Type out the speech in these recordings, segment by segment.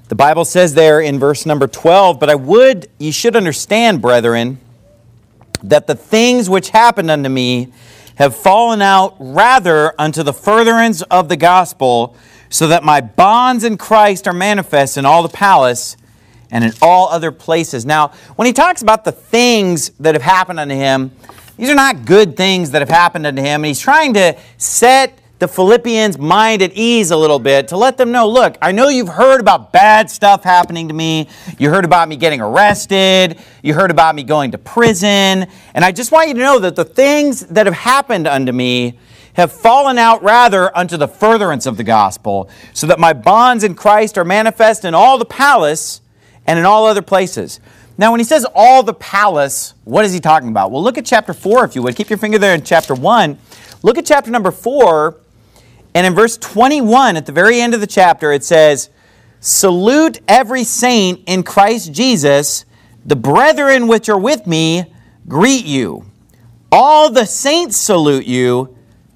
The Bible says there in verse number 12, but you should understand, brethren, that the things which happened unto me have fallen out rather unto the furtherance of the gospel, so that my bonds in Christ are manifest in all the palace and in all other places. Now, when he talks about the things that have happened unto him, these are not good things that have happened unto him. And he's trying to set the Philippians' mind at ease a little bit to let them know, look, I know you've heard about bad stuff happening to me. You heard about me getting arrested. You heard about me going to prison. And I just want you to know that the things that have happened unto me have fallen out rather unto the furtherance of the gospel, so that my bonds in Christ are manifest in all the palace and in all other places. Now, when he says all the palace, what is he talking about? Well, look at chapter 4, if you would. Keep your finger there in chapter 1. Look at chapter number 4, and in verse 21, at the very end of the chapter, it says, salute every saint in Christ Jesus. The brethren which are with me greet you. All the saints salute you,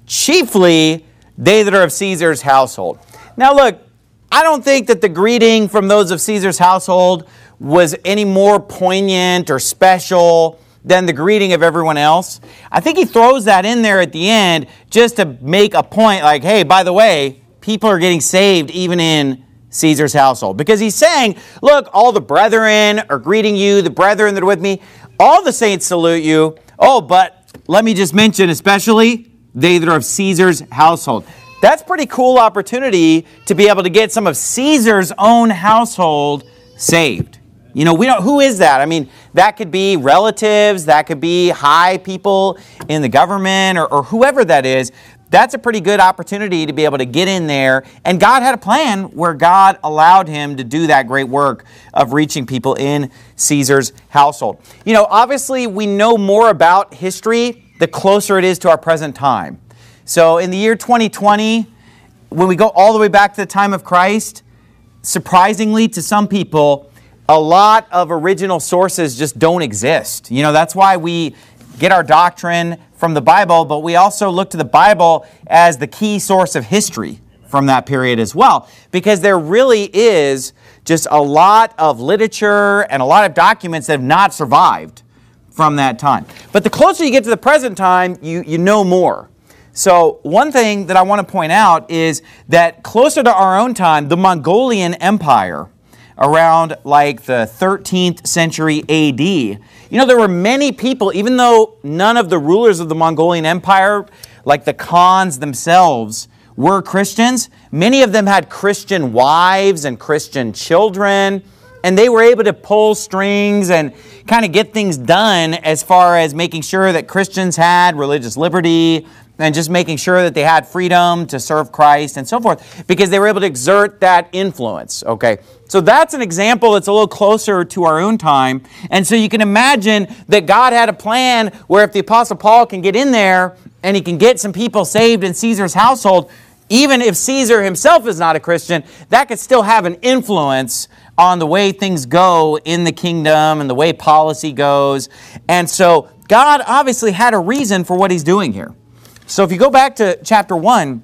chiefly they that are of Caesar's household. Now look, I don't think that the greeting from those of Caesar's household was any more poignant or special than the greeting of everyone else. I think he throws that in there at the end just to make a point like, hey, by the way, people are getting saved even in Caesar's household. Because he's saying, look, all the brethren are greeting you, the brethren that are with me, all the saints salute you. Oh, but let me just mention especially they that are of Caesar's household. That's a pretty cool opportunity to be able to get some of Caesar's own household saved. You know, who is that? I mean, that could be relatives, that could be high people in the government or whoever that is. That's a pretty good opportunity to be able to get in there. And God had a plan where God allowed him to do that great work of reaching people in Caesar's household. You know, obviously we know more about history the closer it is to our present time. So in the year 2020, when we go all the way back to the time of Christ, surprisingly to some people, a lot of original sources just don't exist. You know, that's why we get our doctrine from the Bible, but we also look to the Bible as the key source of history from that period as well, because there really is just a lot of literature and a lot of documents that have not survived from that time. But the closer you get to the present time, you know more. So one thing that I want to point out is that closer to our own time, the Mongolian Empire, around like the 13th century AD. You know, there were many people, even though none of the rulers of the Mongolian Empire, like the Khans themselves, were Christians, many of them had Christian wives and Christian children, and they were able to pull strings and kind of get things done as far as making sure that Christians had religious liberty and just making sure that they had freedom to serve Christ and so forth, because they were able to exert that influence, okay? So that's an example that's a little closer to our own time. And so you can imagine that God had a plan where if the Apostle Paul can get in there and he can get some people saved in Caesar's household, even if Caesar himself is not a Christian, that could still have an influence on the way things go in the kingdom and the way policy goes. And so God obviously had a reason for what he's doing here. So if you go back to chapter 1,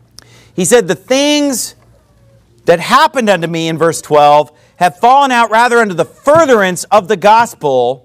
he said, the things that happened unto me in verse 12 have fallen out rather unto the furtherance of the gospel,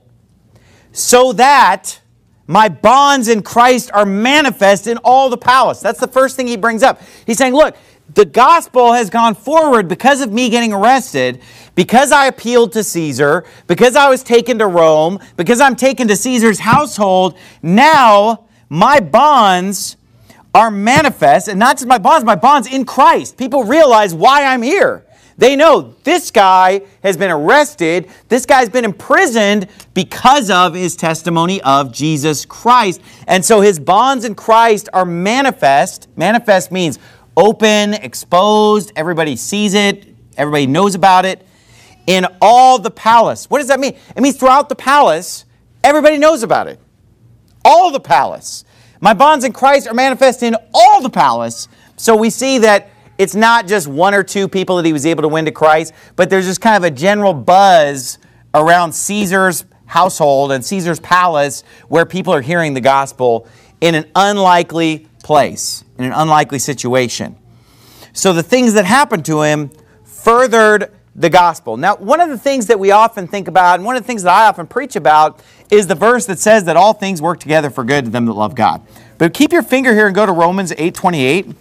so that my bonds in Christ are manifest in all the palace. That's the first thing he brings up. He's saying, look, the gospel has gone forward because of me getting arrested, because I appealed to Caesar, because I was taken to Rome, because I'm taken to Caesar's household. Now my bonds are manifest, and not just my bonds in Christ. People realize why I'm here. They know this guy has been arrested, this guy's been imprisoned because of his testimony of Jesus Christ. And so his bonds in Christ are manifest. Manifest means open, exposed, everybody sees it, everybody knows about it, in all the palace. What does that mean? It means throughout the palace, everybody knows about it. All the palace. My bonds in Christ are manifest in all the palace. So we see that it's not just one or two people that he was able to win to Christ, but there's just kind of a general buzz around Caesar's household and Caesar's palace where people are hearing the gospel in an unlikely place, in an unlikely situation. So the things that happened to him furthered the gospel. Now, one of the things that we often think about, and one of the things that I often preach about, is the verse that says that all things work together for good to them that love God. But keep your finger here and go to Romans 8:28.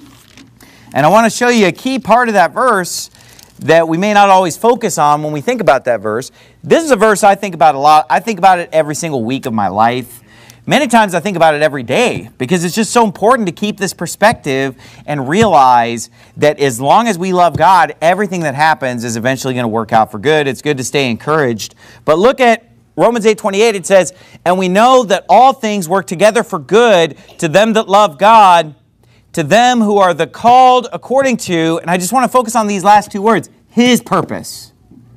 And I want to show you a key part of that verse that we may not always focus on when we think about that verse. This is a verse I think about a lot. I think about it every single week of my life. Many times I think about it every day because it's just so important to keep this perspective and realize that as long as we love God, everything that happens is eventually going to work out for good. It's good to stay encouraged. But look at Romans 8:28. It says, "And we know that all things work together for good to them that love God, to them who are the called according to," and I just want to focus on these last two words, His purpose.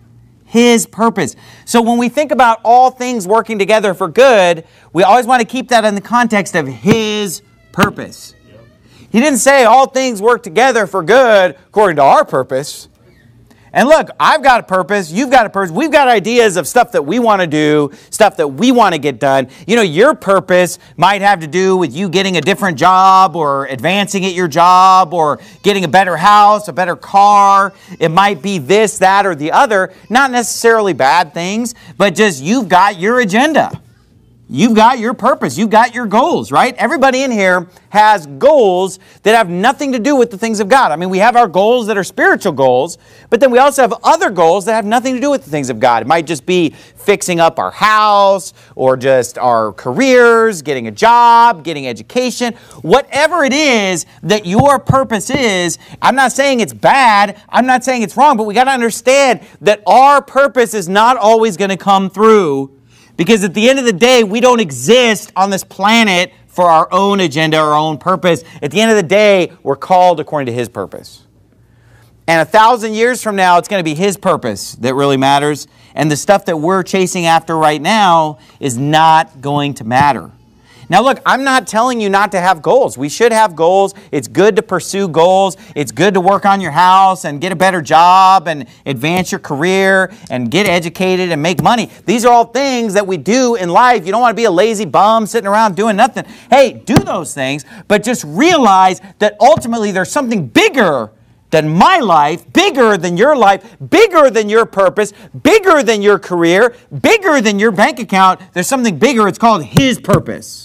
His purpose. So when we think about all things working together for good, we always want to keep that in the context of His purpose. He didn't say all things work together for good according to our purpose. And look, I've got a purpose, you've got a purpose, we've got ideas of stuff that we want to do, stuff that we want to get done. You know, your purpose might have to do with you getting a different job or advancing at your job or getting a better house, a better car. It might be this, that, or the other. Not necessarily bad things, but just you've got your agenda. You've got your purpose. You've got your goals, right? Everybody in here has goals that have nothing to do with the things of God. I mean, we have our goals that are spiritual goals, but then we also have other goals that have nothing to do with the things of God. It might just be fixing up our house or just our careers, getting a job, getting education. Whatever it is that your purpose is, I'm not saying it's bad. I'm not saying it's wrong, but we got to understand that our purpose is not always going to come through. Because at the end of the day, we don't exist on this planet for our own agenda, our own purpose. At the end of the day, we're called according to His purpose. And 1,000 years from now, it's going to be His purpose that really matters. And the stuff that we're chasing after right now is not going to matter. Now look, I'm not telling you not to have goals. We should have goals. It's good to pursue goals. It's good to work on your house and get a better job and advance your career and get educated and make money. These are all things that we do in life. You don't want to be a lazy bum sitting around doing nothing. Hey, do those things, but just realize that ultimately there's something bigger than my life, bigger than your life, bigger than your purpose, bigger than your career, bigger than your bank account. There's something bigger. It's called His purpose.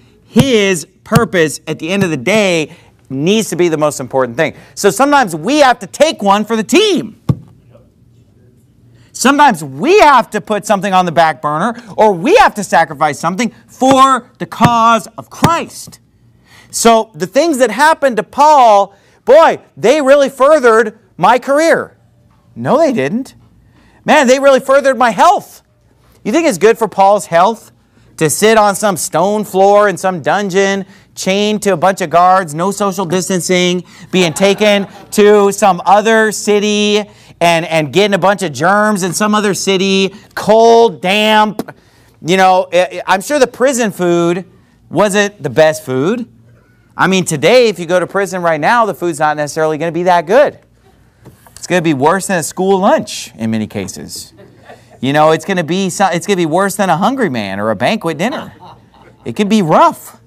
His purpose at the end of the day needs to be the most important thing. So sometimes we have to take one for the team. Sometimes we have to put something on the back burner, or we have to sacrifice something for the cause of Christ. So the things that happened to Paul, boy, they really furthered my career. No, they didn't. Man, they really furthered my health. You think it's good for Paul's health to sit on some stone floor in some dungeon, chained to a bunch of guards, no social distancing, being taken to some other city and getting a bunch of germs in some other city, cold, damp? You know, I'm sure the prison food wasn't the best food. I mean, today, if you go to prison right now, the food's not necessarily going to be that good. It's going to be worse than a school lunch in many cases. You know, it's going to be worse than a Hungry Man or a banquet dinner. It can be rough.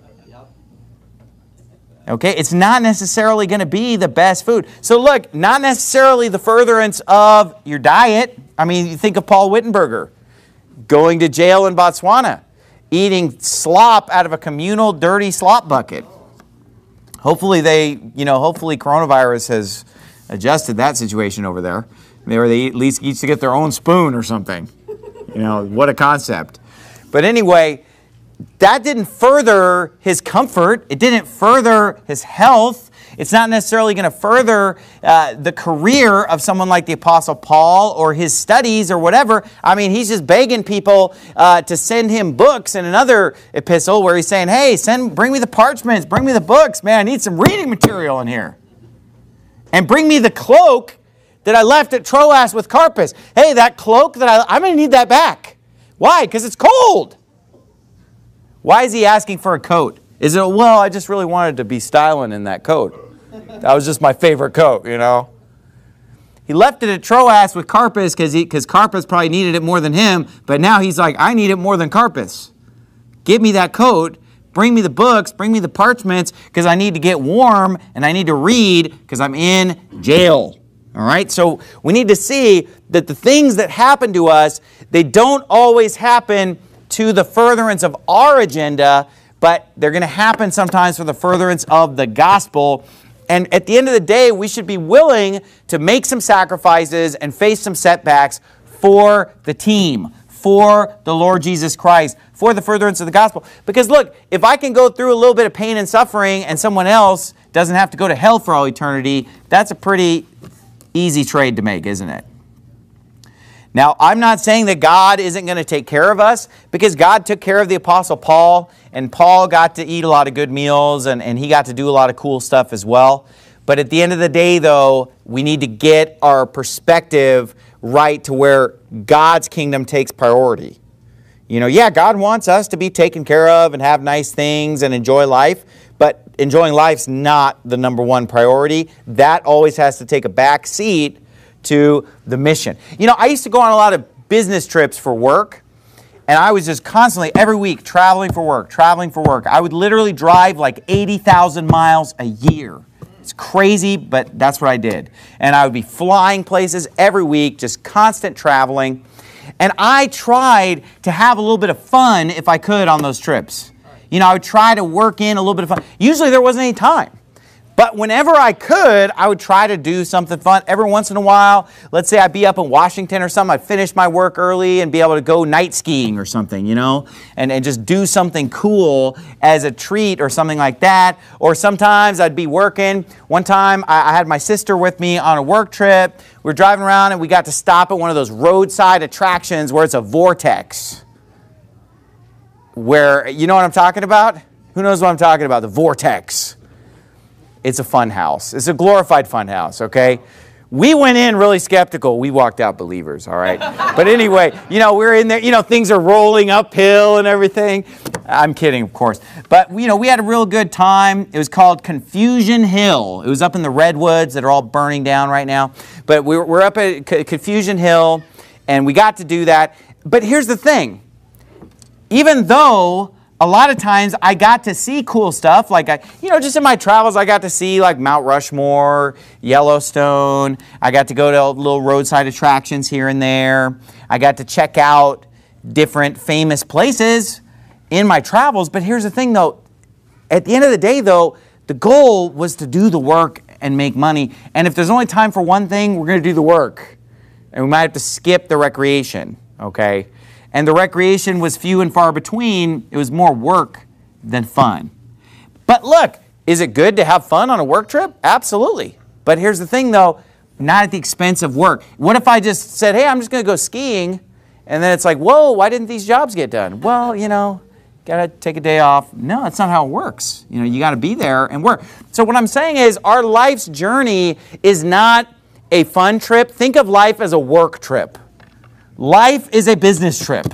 Okay, it's not necessarily going to be the best food. So look, not necessarily the furtherance of your diet. I mean, you think of Paul Wittenberger going to jail in Botswana, eating slop out of a communal dirty slop bucket. Hopefully hopefully coronavirus has adjusted that situation over there. Or they at least each to get their own spoon or something. You know, what a concept. But anyway, that didn't further his comfort. It didn't further his health. It's not necessarily going to further the career of someone like the Apostle Paul or his studies or whatever. I mean, he's just begging people to send him books in another epistle where he's saying, hey, bring me the parchments, bring me the books. Man, I need some reading material in here. And bring me the cloak that I left at Troas with Carpus. Hey, that cloak I'm going to need that back. Why? Because it's cold. Why is he asking for a coat? Is it, well, I just really wanted to be styling in that coat. That was just my favorite coat, you know. He left it at Troas with Carpus because Carpus probably needed it more than him. But now he's like, I need it more than Carpus. Give me that coat. Bring me the books. Bring me the parchments because I need to get warm and I need to read because I'm in jail. All right, so we need to see that the things that happen to us, they don't always happen to the furtherance of our agenda, but they're going to happen sometimes for the furtherance of the gospel. And at the end of the day, we should be willing to make some sacrifices and face some setbacks for the team, for the Lord Jesus Christ, for the furtherance of the gospel. Because look, if I can go through a little bit of pain and suffering and someone else doesn't have to go to hell for all eternity, that's a pretty easy trade to make, isn't it? Now, I'm not saying that God isn't going to take care of us, because God took care of the Apostle Paul, and Paul got to eat a lot of good meals, and he got to do a lot of cool stuff as well. But at the end of the day, though, we need to get our perspective right to where God's kingdom takes priority. You know, yeah, God wants us to be taken care of and have nice things and enjoy life, but enjoying life's not the number one priority. That always has to take a back seat to the mission. You know, I used to go on a lot of business trips for work, and I was just constantly, every week, traveling for work. I would literally drive like 80,000 miles a year. It's crazy, but that's what I did. And I would be flying places every week, just constant traveling. And I tried to have a little bit of fun if I could on those trips. You know, I would try to work in a little bit of fun. Usually there wasn't any time. But whenever I could, I would try to do something fun. Every once in a while, let's say I'd be up in Washington or something, I'd finish my work early and be able to go night skiing or something, you know, and just do something cool as a treat or something like that. Or sometimes I'd be working. One time I had my sister with me on a work trip. We were driving around and we got to stop at one of those roadside attractions where it's a vortex. Where, you know what I'm talking about? Who knows what I'm talking about? The vortex. It's a fun house. It's a glorified fun house, okay? We went in really skeptical. We walked out believers, all right? But anyway, you know, we're in there, you know, things are rolling uphill and everything. I'm kidding, of course. But, you know, we had a real good time. It was called Confusion Hill. It was up in the redwoods that are all burning down right now. But we're up at Confusion Hill, and we got to do that. But here's the thing. Even though a lot of times I got to see cool stuff, like, just in my travels, I got to see like Mount Rushmore, Yellowstone. I got to go to little roadside attractions here and there. I got to check out different famous places in my travels. But here's the thing, though. At the end of the day, though, the goal was to do the work and make money. And if there's only time for one thing, we're going to do the work. And we might have to skip the recreation, okay? And the recreation was few and far between. It was more work than fun. But look, is it good to have fun on a work trip? Absolutely. But here's the thing, though, not at the expense of work. What if I just said, hey, I'm just going to go skiing, and then it's like, whoa, why didn't these jobs get done? Well, you know, got to take a day off. No, that's not how it works. You know, you got to be there and work. So what I'm saying is our life's journey is not a fun trip. Think of life as a work trip. Life is a business trip,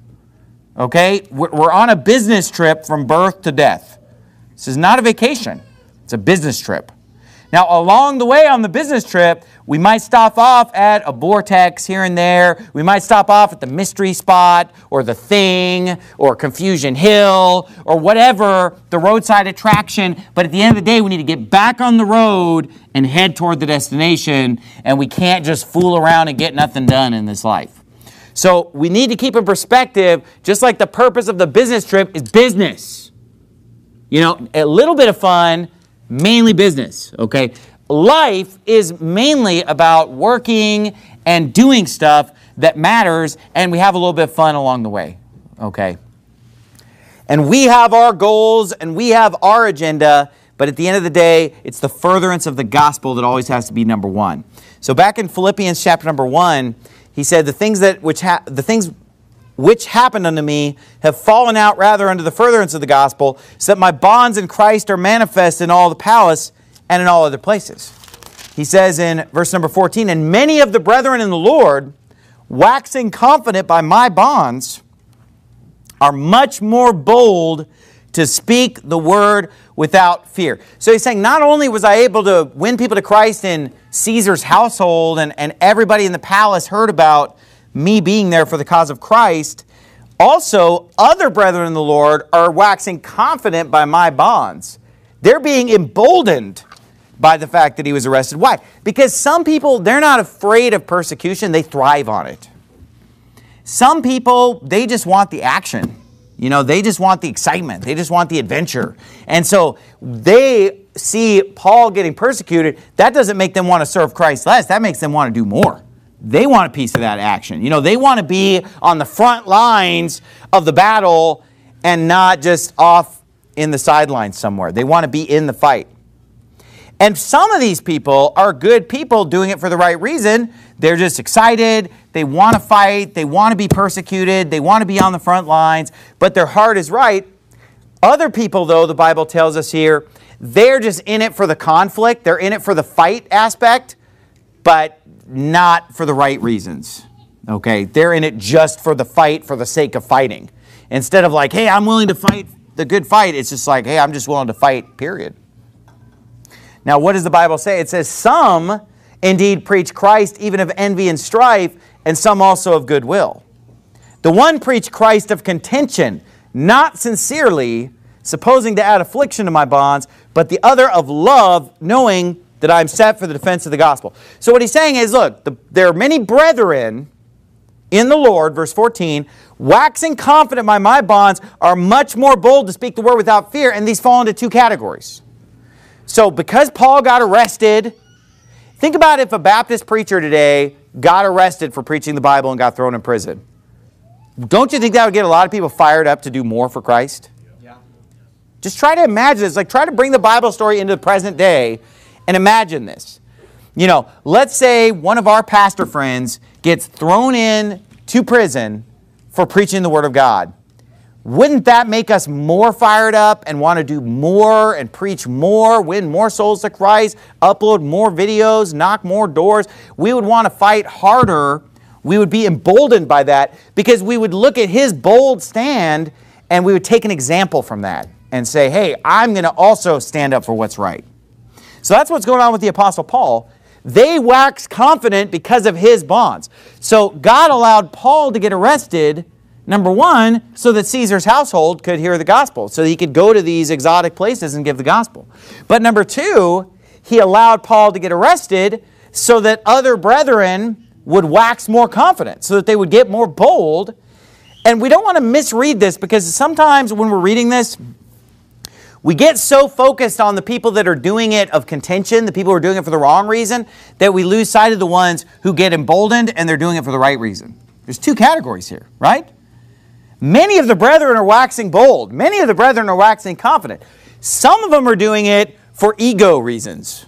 okay? We're on a business trip from birth to death. This is not a vacation. It's a business trip. Now, along the way on the business trip, we might stop off at a vortex here and there. We might stop off at the mystery spot or the thing or Confusion Hill or whatever, the roadside attraction. But at the end of the day, we need to get back on the road and head toward the destination. And we can't just fool around and get nothing done in this life. So we need to keep in perspective, just like the purpose of the business trip is business. You know, a little bit of fun, mainly business, okay? Life is mainly about working and doing stuff that matters, and we have a little bit of fun along the way, okay? And we have our goals, and we have our agenda, but at the end of the day, it's the furtherance of the gospel that always has to be number one. So back in Philippians chapter number 1, he said, the things which happened unto me have fallen out rather unto the furtherance of the gospel, so that my bonds in Christ are manifest in all the palace and in all other places. He says in verse number 14, and many of the brethren in the Lord, waxing confident by my bonds, are much more bold to speak the word without fear. So he's saying, not only was I able to win people to Christ in Caesar's household and everybody in the palace heard about me being there for the cause of Christ, also other brethren in the Lord are waxing confident by my bonds. They're being emboldened by the fact that he was arrested. Why? Because some people, they're not afraid of persecution. They thrive on it. Some people, they just want the action. You know, they just want the excitement. They just want the adventure. And so they see Paul getting persecuted. That doesn't make them want to serve Christ less. That makes them want to do more. They want a piece of that action. You know, they want to be on the front lines of the battle and not just off in the sidelines somewhere. They want to be in the fight. And some of these people are good people doing it for the right reason. They're just excited. They want to fight. They want to be persecuted. They want to be on the front lines. But their heart is right. Other people, though, the Bible tells us here, they're just in it for the conflict. They're in it for the fight aspect, but not for the right reasons. Okay? They're in it just for the fight, for the sake of fighting. Instead of like, hey, I'm willing to fight the good fight, it's just like, hey, I'm just willing to fight, period. Now, what does the Bible say? It says, some indeed preach Christ even of envy and strife, and some also of goodwill. The one preached Christ of contention, not sincerely, supposing to add affliction to my bonds, but the other of love, knowing that I am set for the defense of the gospel. So what he's saying is, look, there are many brethren in the Lord, verse 14, waxing confident by my bonds, are much more bold to speak the word without fear, and these fall into two categories. So because Paul got arrested, think about if a Baptist preacher today got arrested for preaching the Bible and got thrown in prison. Don't you think that would get a lot of people fired up to do more for Christ? Yeah. Just try to imagine this. Like, try to bring the Bible story into the present day and imagine this. You know, let's say one of our pastor friends gets thrown in to prison for preaching the Word of God. Wouldn't that make us more fired up and want to do more and preach more, win more souls to Christ, upload more videos, knock more doors? We would want to fight harder. We would be emboldened by that because we would look at his bold stand and we would take an example from that and say, hey, I'm going to also stand up for what's right. So that's what's going on with the Apostle Paul. They waxed confident because of his bonds. So God allowed Paul to get arrested, number one, so that Caesar's household could hear the gospel, so that he could go to these exotic places and give the gospel. But number two, he allowed Paul to get arrested so that other brethren would wax more confident, so that they would get more bold. And we don't want to misread this, because sometimes when we're reading this, we get so focused on the people that are doing it of contention, the people who are doing it for the wrong reason, that we lose sight of the ones who get emboldened and they're doing it for the right reason. There's two categories here, right? Many of the brethren are waxing bold. Many of the brethren are waxing confident. Some of them are doing it for ego reasons.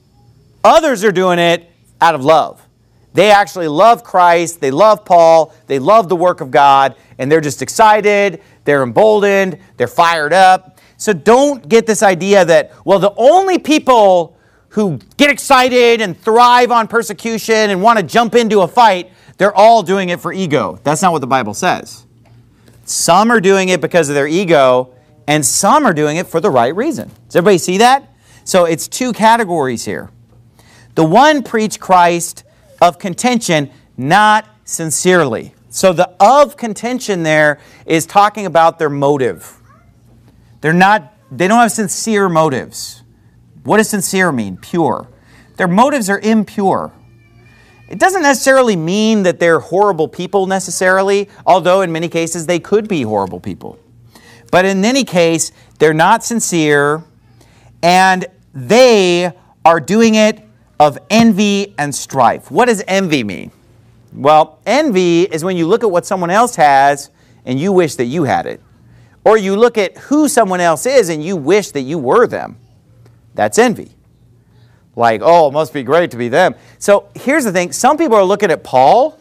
Others are doing it out of love. They actually love Christ. They love Paul. They love the work of God. And they're just excited. They're emboldened. They're fired up. So don't get this idea that, well, the only people who get excited and thrive on persecution and want to jump into a fight, they're all doing it for ego. That's not what the Bible says. Some are doing it because of their ego, and some are doing it for the right reason. Does everybody see that? So it's two categories here. The one preached Christ of contention, not sincerely. So the of contention there is talking about their motive. They don't have sincere motives. What does sincere mean? Pure. Their motives are impure. It doesn't necessarily mean that they're horrible people necessarily, although in many cases they could be horrible people. But in any case, they're not sincere, and they are doing it of envy and strife. What does envy mean? Well, envy is when you look at what someone else has and you wish that you had it. Or you look at who someone else is and you wish that you were them. That's envy. Like, oh, it must be great to be them. So here's the thing. Some people are looking at Paul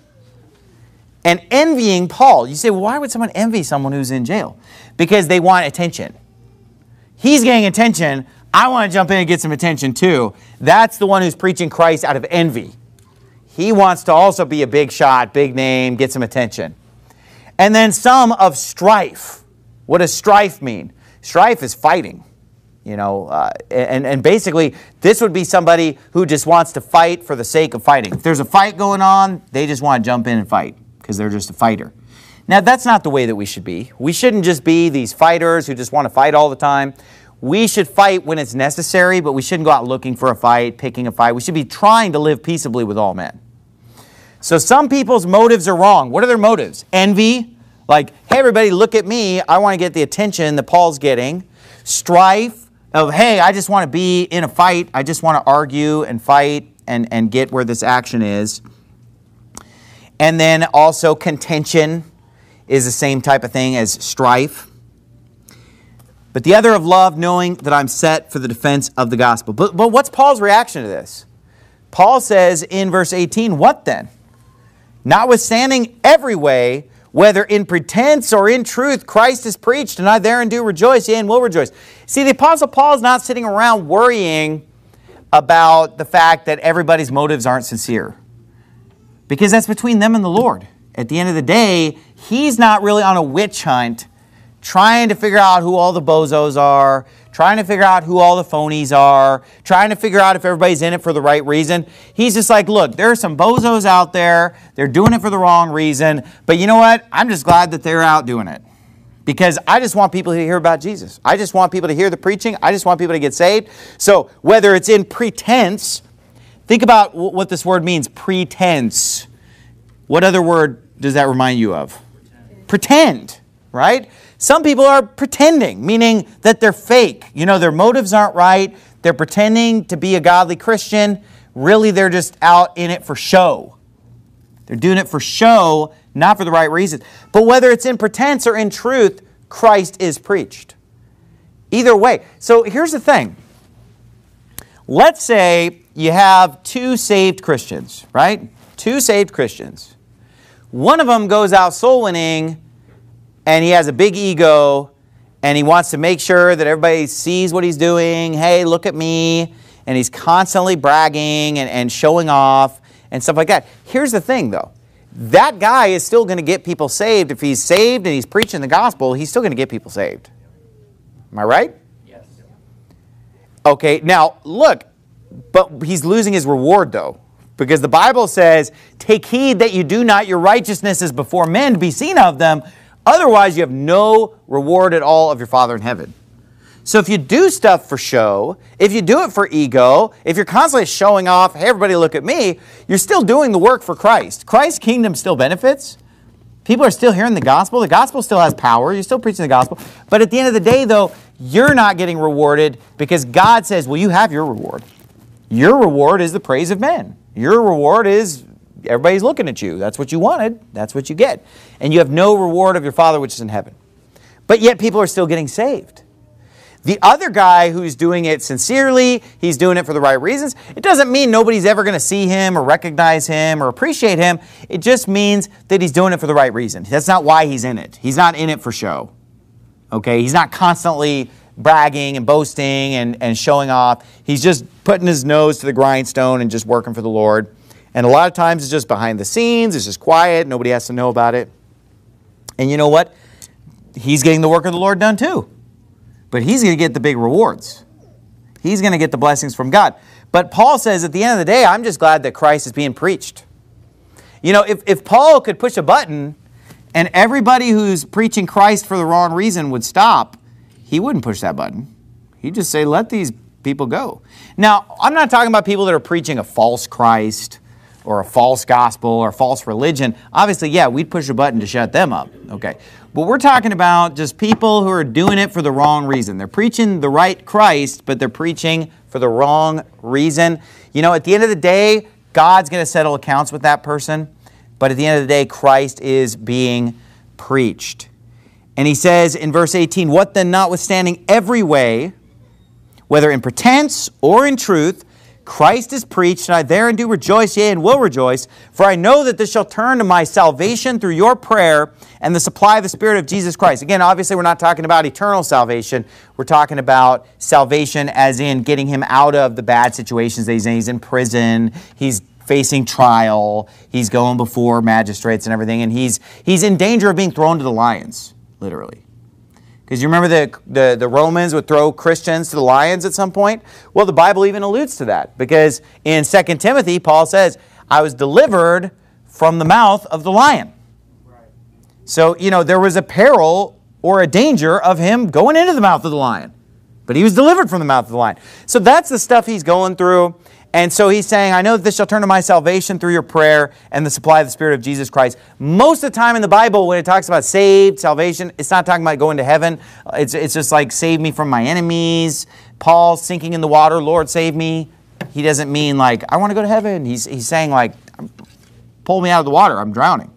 and envying Paul. You say, well, why would someone envy someone who's in jail? Because they want attention. He's getting attention. I want to jump in and get some attention too. That's the one who's preaching Christ out of envy. He wants to also be a big shot, big name, get some attention. And then some of strife. What does strife mean? Strife is fighting. You know, and basically, this would be somebody who just wants to fight for the sake of fighting. If there's a fight going on, they just want to jump in and fight because they're just a fighter. Now, that's not the way that we should be. We shouldn't just be these fighters who just want to fight all the time. we should fight when it's necessary, but we shouldn't go out looking for a fight, picking a fight. We should be trying to live peaceably with all men. So some people's motives are wrong. What are their motives? Envy, like, hey, everybody, look at me. I want to get the attention that Paul's getting. Strife of, hey, I just want to be in a fight. I just want to argue and fight and get where this action is. And then also contention is the same type of thing as strife. But the other of love, knowing that I'm set for the defense of the gospel. But what's Paul's reaction to this? Paul says in verse 18, what then? Notwithstanding every way, whether in pretense or in truth, Christ is preached, and I therein do rejoice, yea, and will rejoice. See, the Apostle Paul is not sitting around worrying about the fact that everybody's motives aren't sincere, because that's between them and the Lord. At the end of the day, he's not really on a witch hunt trying to figure out who all the bozos are, trying to figure out who all the phonies are, trying to figure out if everybody's in it for the right reason. He's just like, look, there are some bozos out there. They're doing it for the wrong reason. But you know what? I'm just glad that they're out doing it, because I just want people to hear about Jesus. I just want people to hear the preaching. I just want people to get saved. So whether it's in pretense, think about what this word means, pretense. What other word does that remind you of? Pretend, right? Some people are pretending, meaning that they're fake. You know, their motives aren't right. They're pretending to be a godly Christian. Really, they're just out in it for show. They're doing it for show, not for the right reasons. But whether it's in pretense or in truth, Christ is preached. Either way. So here's the thing. Let's say you have two saved Christians, right? Two saved Christians. One of them goes out soul winning, and he has a big ego, and he wants to make sure that everybody sees what he's doing. Hey, look at me. And he's constantly bragging and showing off and stuff like that. Here's the thing, though. That guy is still going to get people saved. If he's saved and he's preaching the gospel, he's still going to get people saved. Am I right? Yes. Okay, now, look, but he's losing his reward, though. Because the Bible says, take heed that you do not your righteousnesses before men to be seen of them. Otherwise, you have no reward at all of your Father in heaven. So if you do stuff for show, if you do it for ego, if you're constantly showing off, hey, everybody look at me, you're still doing the work for Christ. Christ's kingdom still benefits. People are still hearing the gospel. The gospel still has power. You're still preaching the gospel. But at the end of the day, though, you're not getting rewarded because God says, well, you have your reward. Your reward is the praise of men. Your reward is everybody's looking at you. That's what you wanted. That's what you get. And you have no reward of your Father which is in heaven. But yet people are still getting saved. The other guy who's doing it sincerely, he's doing it for the right reasons, it doesn't mean nobody's ever going to see him or recognize him or appreciate him. It just means that he's doing it for the right reason. That's not why he's in it. He's not in it for show. Okay? He's not constantly bragging and boasting and showing off. He's just putting his nose to the grindstone and just working for the Lord. And a lot of times it's just behind the scenes. It's just quiet. Nobody has to know about it. And you know what? He's getting the work of the Lord done too. But he's going to get the big rewards. He's going to get the blessings from God. But Paul says at the end of the day, I'm just glad that Christ is being preached. You know, if Paul could push a button and everybody who's preaching Christ for the wrong reason would stop, he wouldn't push that button. He'd just say, let these people go. Now, I'm not talking about people that are preaching a false Christ or a false gospel or false religion. Obviously, yeah, we'd push a button to shut them up. Okay. But we're talking about just people who are doing it for the wrong reason. They're preaching the right Christ, but they're preaching for the wrong reason. You know, at the end of the day, God's going to settle accounts with that person. But at the end of the day, Christ is being preached. And he says in verse 18, what then notwithstanding every way, whether in pretense or in truth, Christ is preached, and I therein do rejoice, yea, and will rejoice, for I know that this shall turn to my salvation through your prayer and the supply of the Spirit of Jesus Christ. Again, obviously, we're not talking about eternal salvation. We're talking about salvation as in getting him out of the bad situations that he's in. He's in prison. He's facing trial. He's going before magistrates and everything, and he's in danger of being thrown to the lions, literally. Because you remember the Romans would throw Christians to the lions at some point? Well, the Bible even alludes to that. Because in 2 Timothy, Paul says, I was delivered from the mouth of the lion. Right. So, you know, there was a peril or a danger of him going into the mouth of the lion. but he was delivered from the mouth of the lion. So that's the stuff he's going through. And so he's saying, I know that this shall turn to my salvation through your prayer and the supply of the Spirit of Jesus Christ. Most of the time in the Bible, when it talks about saved, salvation, it's not talking about going to heaven. It's just like, save me from my enemies. Paul sinking in the water, Lord, save me. He doesn't mean like, I want to go to heaven. He's saying like, pull me out of the water, I'm drowning.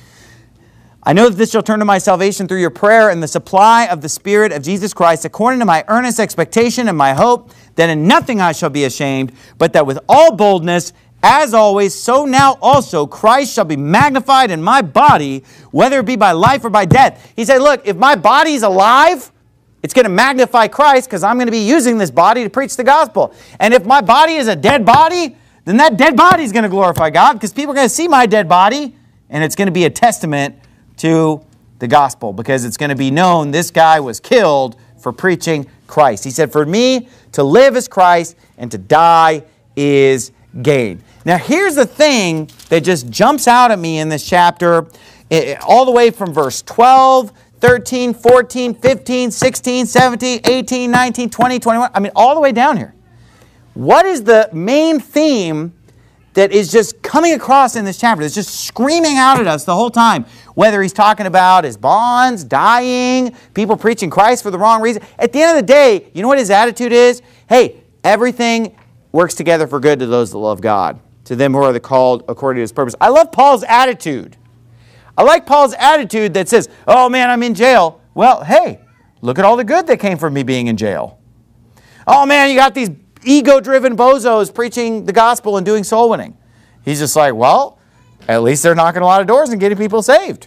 I know that this shall turn to my salvation through your prayer and the supply of the Spirit of Jesus Christ, according to my earnest expectation and my hope, that in nothing I shall be ashamed, but that with all boldness, as always, so now also Christ shall be magnified in my body, whether it be by life or by death. He said, look, if my body's alive, it's going to magnify Christ because I'm going to be using this body to preach the gospel. And if my body is a dead body, then that dead body is going to glorify God because people are going to see my dead body, and it's going to be a testament to the gospel because it's going to be known this guy was killed for preaching Christ. He said, for me to live is Christ and to die is gain. Now here's the thing that just jumps out at me in this chapter, all the way from verse 12, 13, 14, 15, 16, 17, 18, 19, 20, 21. I mean, all the way down here. What is the main theme that is just coming across in this chapter? It's just screaming out at us the whole time. Whether he's talking about his bonds, dying, people preaching Christ for the wrong reason. At the end of the day, you know what his attitude is? Hey, everything works together for good to those that love God, to them who are the called according to his purpose. I love Paul's attitude. I like Paul's attitude that says, oh man, I'm in jail. Well, hey, look at all the good that came from me being in jail. Oh man, you got these ego-driven bozos preaching the gospel and doing soul winning. He's just like, well, at least they're knocking a lot of doors and getting people saved.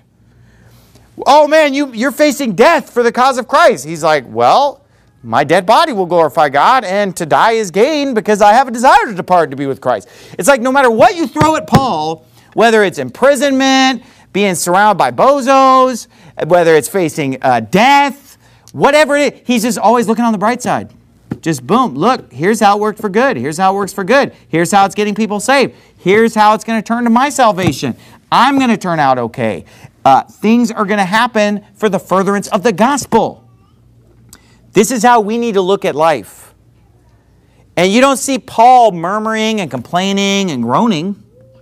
Oh man, you're facing death for the cause of Christ. He's like, well, my dead body will glorify God, and to die is gain because I have a desire to depart to be with Christ. It's like no matter what you throw at Paul, whether it's imprisonment, being surrounded by bozos, whether it's facing death, whatever it is, he's just always looking on the bright side. Just boom, look, here's how it worked for good. Here's how it works for good. Here's how it's getting people saved. Here's how it's going to turn to my salvation. I'm going to turn out okay. Things are going to happen for the furtherance of the gospel. This is how we need to look at life. And you don't see Paul murmuring and complaining and groaning.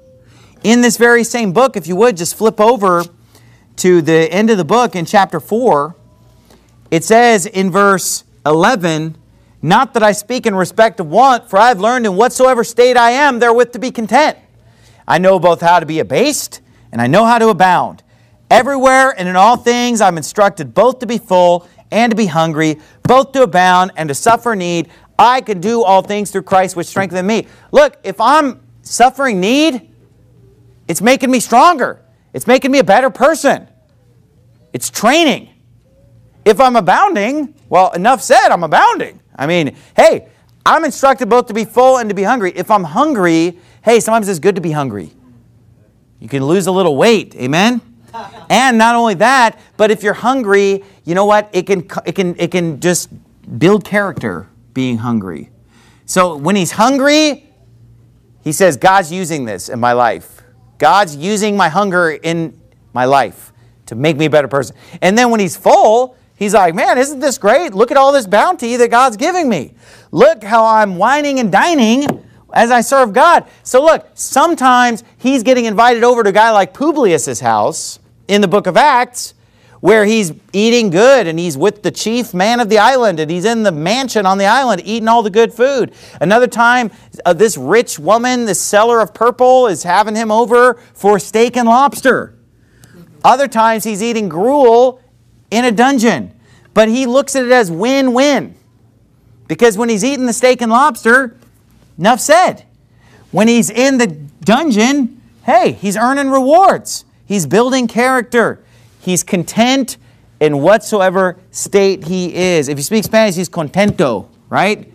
In this very same book, if you would, just flip over to the end of the book in chapter 4. It says in verse 11, not that I speak in respect of want, for I have learned in whatsoever state I am therewith to be content. I know both how to be abased, and I know how to abound. Everywhere and in all things I'm instructed both to be full and to be hungry, both to abound and to suffer need. I can do all things through Christ which strengtheneth me. Look, if I'm suffering need, it's making me stronger. It's making me a better person. It's training. If I'm abounding, well, enough said, I'm abounding. I mean, hey, I'm instructed both to be full and to be hungry. If I'm hungry, hey, sometimes it's good to be hungry. You can lose a little weight, amen? And not only that, but if you're hungry, you know what? It can just build character being hungry. So when he's hungry, he says, God's using this in my life. God's using my hunger in my life to make me a better person. And then when he's full, he's like, man, isn't this great? Look at all this bounty that God's giving me. Look how I'm whining and dining as I serve God. So look, sometimes he's getting invited over to a guy like Publius' house in the book of Acts, where he's eating good and he's with the chief man of the island and he's in the mansion on the island eating all the good food. Another time, this rich woman, this seller of purple, is having him over for steak and lobster. Other times he's eating gruel in a dungeon. But he looks at it as win-win. Because when he's eating the steak and lobster, enough said. When he's in the dungeon, hey, he's earning rewards. He's building character. He's content in whatsoever state he is. If you speak Spanish, he's contento, right?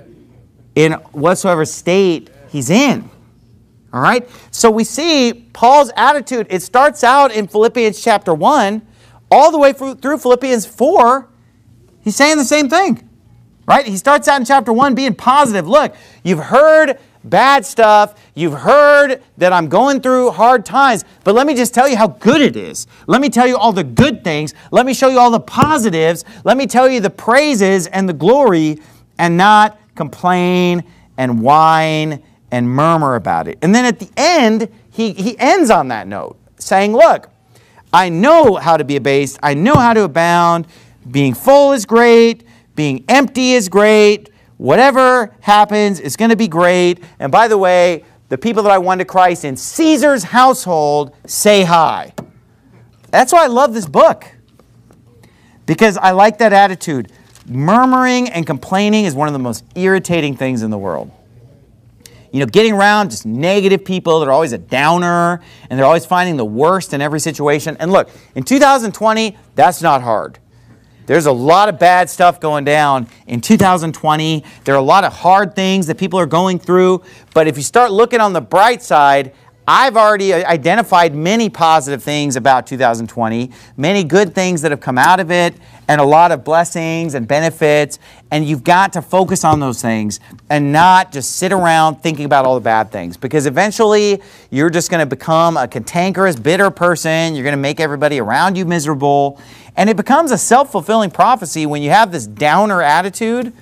In whatsoever state he's in. All right? So we see Paul's attitude. It starts out in Philippians chapter 1, all the way through Philippians 4. He's saying the same thing, right? He starts out in chapter 1 being positive. Look, you've heard bad stuff. You've heard that I'm going through hard times. But let me just tell you how good it is. Let me tell you all the good things. Let me show you all the positives. Let me tell you the praises and the glory, and not complain and whine and murmur about it. And then at the end, he ends on that note, saying, look, I know how to be abased. I know how to abound. Being full is great. Being empty is great. Whatever happens is going to be great. And by the way, the people that I won to Christ in Caesar's household say hi. That's why I love this book, because I like that attitude. Murmuring and complaining is one of the most irritating things in the world. You know, getting around just negative people that are always a downer, and they're always finding the worst in every situation. And look, in 2020, that's not hard. There's a lot of bad stuff going down in 2020. There are a lot of hard things that people are going through. But if you start looking on the bright side, I've already identified many positive things about 2020, many good things that have come out of it, and a lot of blessings and benefits. And you've got to focus on those things and not just sit around thinking about all the bad things, because eventually you're just going to become a cantankerous, bitter person. You're going to make everybody around you miserable. And it becomes a self-fulfilling prophecy when you have this downer attitude.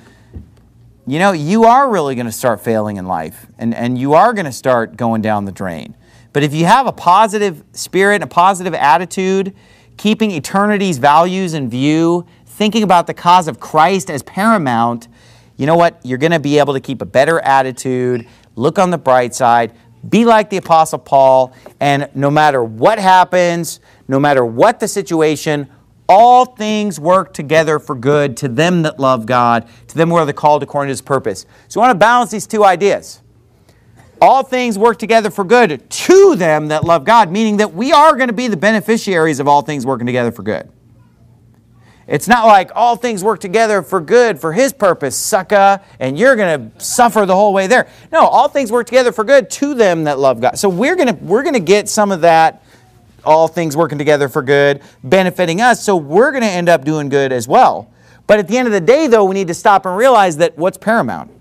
You know, you are really going to start failing in life, and you are going to start going down the drain. But if you have a positive spirit, a positive attitude, keeping eternity's values in view, thinking about the cause of Christ as paramount, you know what? You're going to be able to keep a better attitude, look on the bright side, be like the Apostle Paul, and no matter what happens, no matter what the situation, all things work together for good to them that love God, to them who are the called according to His purpose. So we want to balance these two ideas. All things work together for good to them that love God, meaning that we are going to be the beneficiaries of all things working together for good. It's not like all things work together for good for His purpose, sucker, and you're going to suffer the whole way there. No, all things work together for good to them that love God. So we're going to get some of that, all things working together for good, benefiting us, so we're going to end up doing good as well. But at the end of the day, though, we need to stop and realize that what's paramount?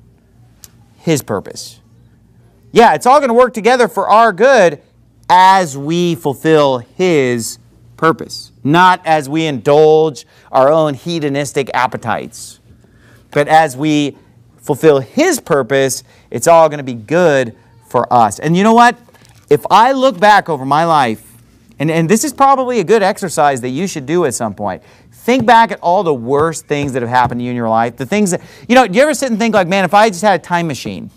His purpose. Yeah, it's all going to work together for our good as we fulfill His purpose, not as we indulge our own hedonistic appetites. But as we fulfill His purpose, it's all going to be good for us. And you know what? If I look back over my life, and this is probably a good exercise that you should do at some point. Think back at all the worst things that have happened to you in your life. The things that, you know, do you ever sit and think like, man, if I just had a time machine,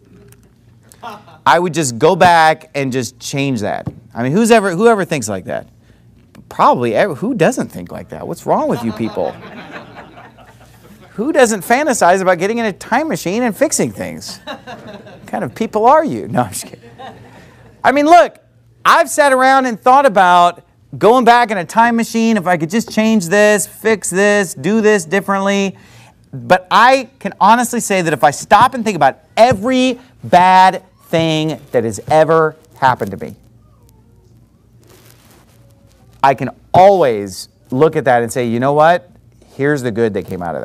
I would just go back and just change that. I mean, whoever thinks like that? Probably, who doesn't think like that? What's wrong with you people? Who doesn't fantasize about getting in a time machine and fixing things? What kind of people are you? No, I'm just kidding. I mean, look, I've sat around and thought about going back in a time machine, if I could just change this, fix this, do this differently. But I can honestly say that if I stop and think about every bad thing that has ever happened to me, I can always look at that and say, you know what? Here's the good that came out of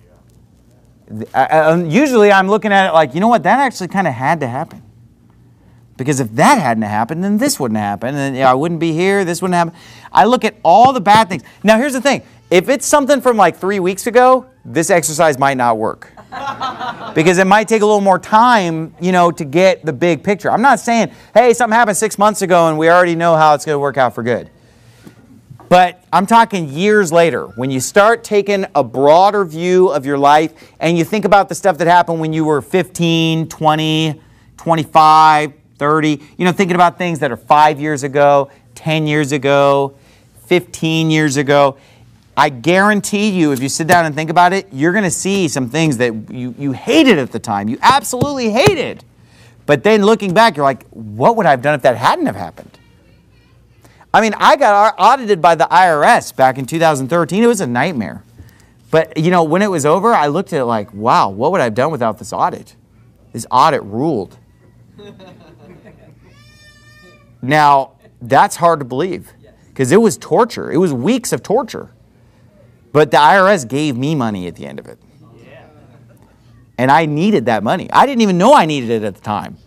that. Usually I'm looking at it like, you know what? That actually kind of had to happen. Because if that hadn't happened, then this wouldn't happen. And I wouldn't be here. This wouldn't happen. I look at all the bad things. Now, here's the thing. If it's something from like 3 weeks ago, this exercise might not work. Because it might take a little more time, you know, to get the big picture. I'm not saying, hey, something happened 6 months ago and we already know how it's going to work out for good. But I'm talking years later, when you start taking a broader view of your life and you think about the stuff that happened when you were 15, 20, 25, 30, you know, thinking about things that are 5 years ago, 10 years ago, 15 years ago. I guarantee you, if you sit down and think about it, you're going to see some things that you hated at the time. You absolutely hated. But then looking back, you're like, what would I have done if that hadn't have happened? I mean, I got audited by the IRS back in 2013. It was a nightmare. But, you know, when it was over, I looked at it like, wow, what would I have done without this audit? This audit ruled. Now, that's hard to believe because it was torture. It was weeks of torture. But the IRS gave me money at the end of it. And I needed that money. I didn't even know I needed it at the time.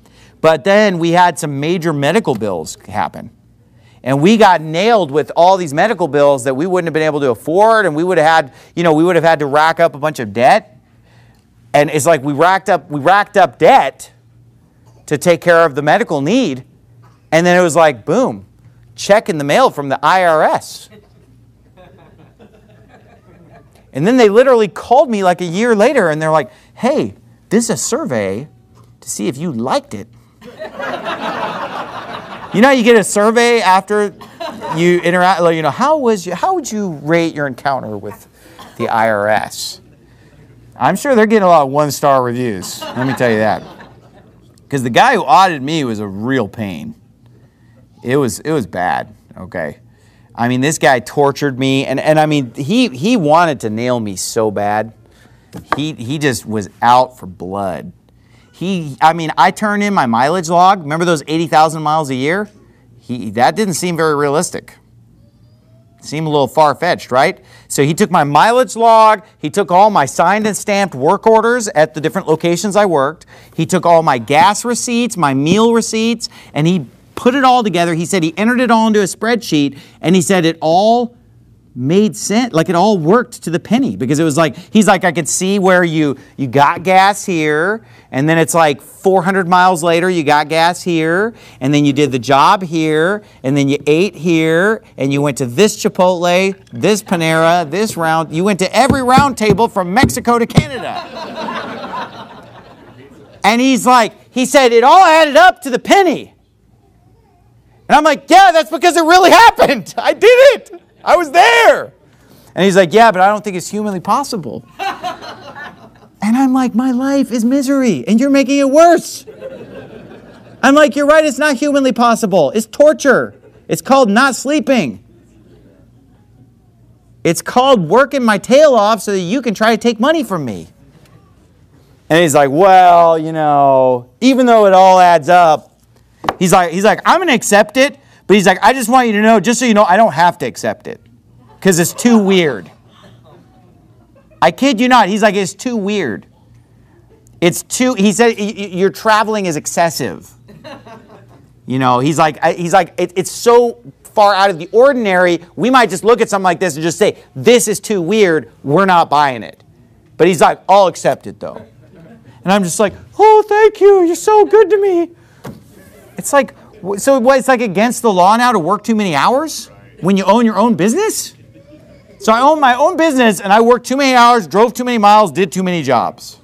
But then we had some major medical bills happen. And we got nailed with all these medical bills that we wouldn't have been able to afford, and we would have had to rack up a bunch of debt. And it's like we racked up debt to take care of the medical need. And then it was like, boom, check in the mail from the IRS. And then they literally called me like a year later, and they're like, hey, this is a survey to see if you liked it. You know, you get a survey after you interact, you know, how would you rate your encounter with the IRS? I'm sure they're getting a lot of one-star reviews. Let me tell you that. Because the guy who audited me was a real pain. It was bad, okay? I mean, this guy tortured me, and I mean, he wanted to nail me so bad. He just was out for blood. I turned in my mileage log. Remember those 80,000 miles a year? That didn't seem very realistic. Seemed a little far-fetched, right? So he took my mileage log. He took all my signed and stamped work orders at the different locations I worked. He took all my gas receipts, my meal receipts, and he put it all together. He said he entered it all into a spreadsheet, and he said it all made sense, like it all worked to the penny, because it was like, he's like, I could see where you got gas here, and then it's like 400 miles later you got gas here, and then you did the job here, and then you ate here, and you went to this Chipotle, this Panera, this round, you went to every round table from Mexico to Canada. And he said it all added up to the penny. And I'm like, yeah, that's because it really happened. I did it. I was there. And he's like, yeah, but I don't think it's humanly possible. And I'm like, my life is misery, and you're making it worse. I'm like, you're right, it's not humanly possible. It's torture. It's called not sleeping. It's called working my tail off so that you can try to take money from me. And he's like, well, you know, even though it all adds up, he's like, I'm going to accept it, but he's like, I just want you to know, just so you know, I don't have to accept it because it's too weird. I kid you not. He's like, it's too weird. He said, your traveling is excessive. You know, he's like, it's so far out of the ordinary, we might just look at something like this and just say, this is too weird, we're not buying it. But he's like, I'll accept it though. And I'm just like, oh, thank you, you're so good to me. It's like, so what, it's like against the law now to work too many hours when you own your own business? So I own my own business and I worked too many hours, drove too many miles, did too many jobs.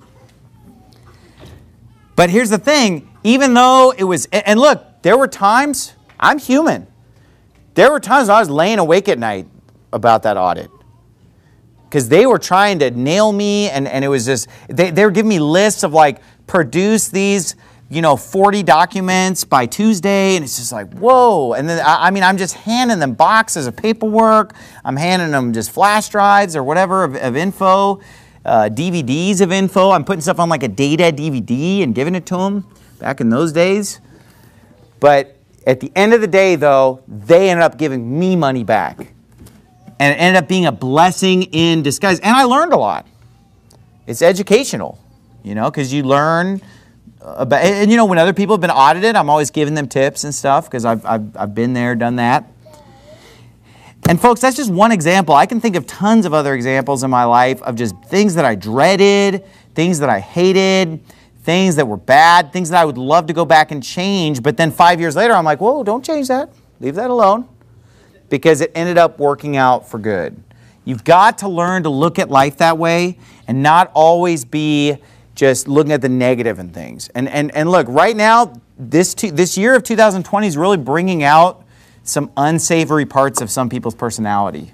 But here's the thing, even though it was, and look, there were times, I'm human. There were times when I was laying awake at night about that audit. Because they were trying to nail me, and it was just, they were giving me lists of like, produce these, 40 documents by Tuesday, and it's just like, whoa. And then, I'm just handing them boxes of paperwork. I'm handing them just flash drives or whatever of info, DVDs of info. I'm putting stuff on like a data DVD and giving it to them back in those days. But at the end of the day, though, they ended up giving me money back. And it ended up being a blessing in disguise. And I learned a lot. It's educational, because you learn about, and when other people have been audited, I'm always giving them tips and stuff because I've been there, done that. And folks, that's just one example. I can think of tons of other examples in my life of just things that I dreaded, things that I hated, things that were bad, things that I would love to go back and change. But then 5 years later, I'm like, whoa, don't change that. Leave that alone. Because it ended up working out for good. You've got to learn to look at life that way and not always be just looking at the negative in things. And look, right now, this year of 2020 is really bringing out some unsavory parts of some people's personality.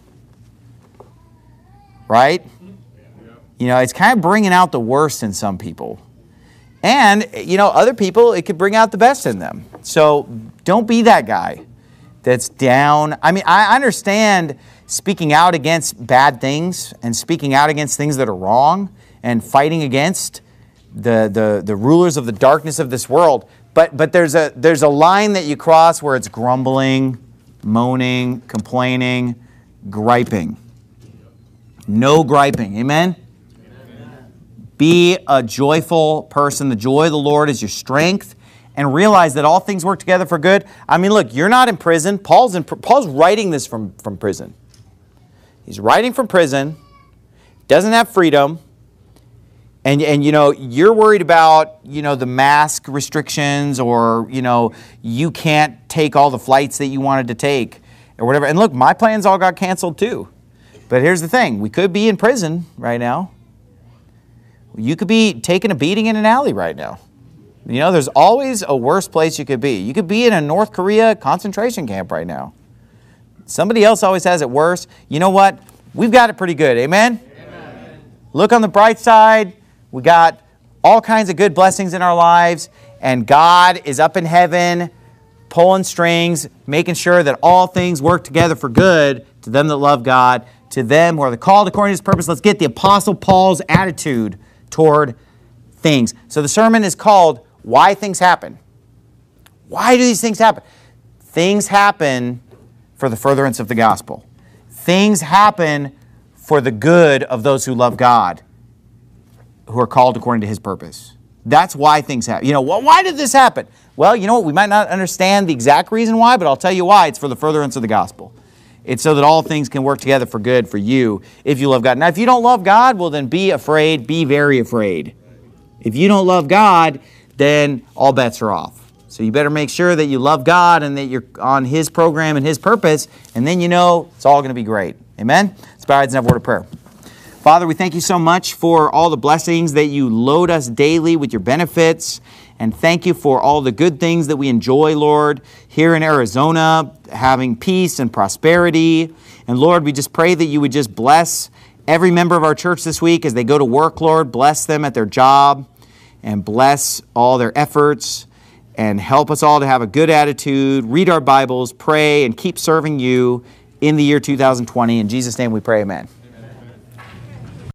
Right? It's kind of bringing out the worst in some people. And, other people, it could bring out the best in them. So don't be that guy that's down. I understand speaking out against bad things and speaking out against things that are wrong and fighting against the rulers of the darkness of this world. But there's a line that you cross where it's grumbling, moaning, complaining, griping. No griping. Amen? Be a joyful person. The joy of the Lord is your strength. and realize that all things work together for good. I mean, look, you're not in prison. Paul's writing this from prison. He's writing from prison, doesn't have freedom, and you know, you're worried about, you know, the mask restrictions, or, you know, you can't take all the flights that you wanted to take or whatever. And look, my plans all got canceled too. But here's the thing, we could be in prison right now. You could be taking a beating in an alley right now. You know, there's always a worse place you could be. You could be in a North Korea concentration camp right now. Somebody else always has it worse. You know what? We've got it pretty good. Amen? Amen. Look on the bright side. We got all kinds of good blessings in our lives. And God is up in heaven, pulling strings, making sure that all things work together for good to them that love God, to them who are the called according to His purpose. Let's get the Apostle Paul's attitude toward things. So the sermon is called Why Things Happen. Why do these things happen? Things happen for the furtherance of the gospel. Things happen for the good of those who love God, who are called according to His purpose. That's why things happen. You know, well, why did this happen? Well, you know what? We might not understand the exact reason why, but I'll tell you why. It's for the furtherance of the gospel. It's so that all things can work together for good for you if you love God. Now, if you don't love God, well, then be afraid. Be very afraid. If you don't love God, then all bets are off. So you better make sure that you love God and that you're on His program and His purpose, and then you know it's all going to be great. Amen? Let's bow our heads and have a word of prayer. Father, we thank You so much for all the blessings that You load us daily with Your benefits. And thank You for all the good things that we enjoy, Lord, here in Arizona, having peace and prosperity. And Lord, we just pray that You would just bless every member of our church this week as they go to work, Lord. Bless them at their job and bless all their efforts and help us all to have a good attitude, read our Bibles, pray, and keep serving You in the year 2020. In Jesus' name we pray, amen.